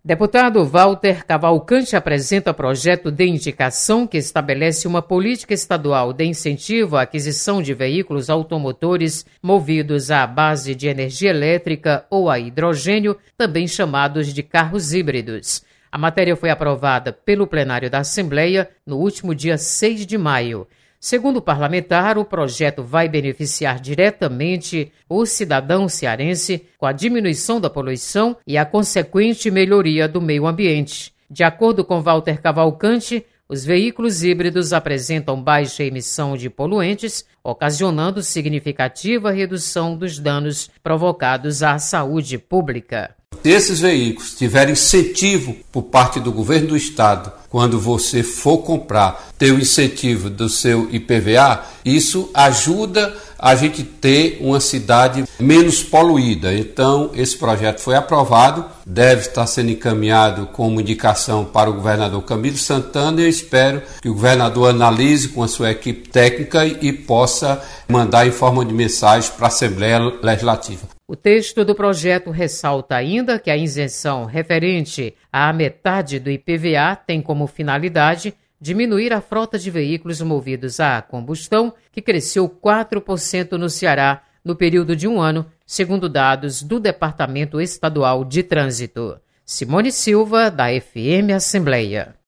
Deputado Walter Cavalcante apresenta projeto de indicação que estabelece uma política estadual de incentivo à aquisição de veículos automotores movidos à base de energia elétrica ou a hidrogênio, também chamados de carros híbridos. A matéria foi aprovada pelo plenário da Assembleia no último dia 6 de maio. Segundo o parlamentar, o projeto vai beneficiar diretamente o cidadão cearense com a diminuição da poluição e a consequente melhoria do meio ambiente. De acordo com Walter Cavalcante, os veículos híbridos apresentam baixa emissão de poluentes, ocasionando significativa redução dos danos provocados à saúde pública. Se esses veículos tiverem incentivo por parte do governo do estado, quando você for comprar, ter o incentivo do seu IPVA, isso ajuda a gente ter uma cidade menos poluída. Então, esse projeto foi aprovado, deve estar sendo encaminhado como indicação para o governador Camilo Santana e eu espero que o governador analise com a sua equipe técnica e possa mandar em forma de mensagem para a Assembleia Legislativa. O texto do projeto ressalta ainda que a isenção referente à metade do IPVA tem como finalidade diminuir a frota de veículos movidos a combustão, que cresceu 4% no Ceará no período de um ano, segundo dados do Departamento Estadual de Trânsito. Simone Silva, da FM Assembleia.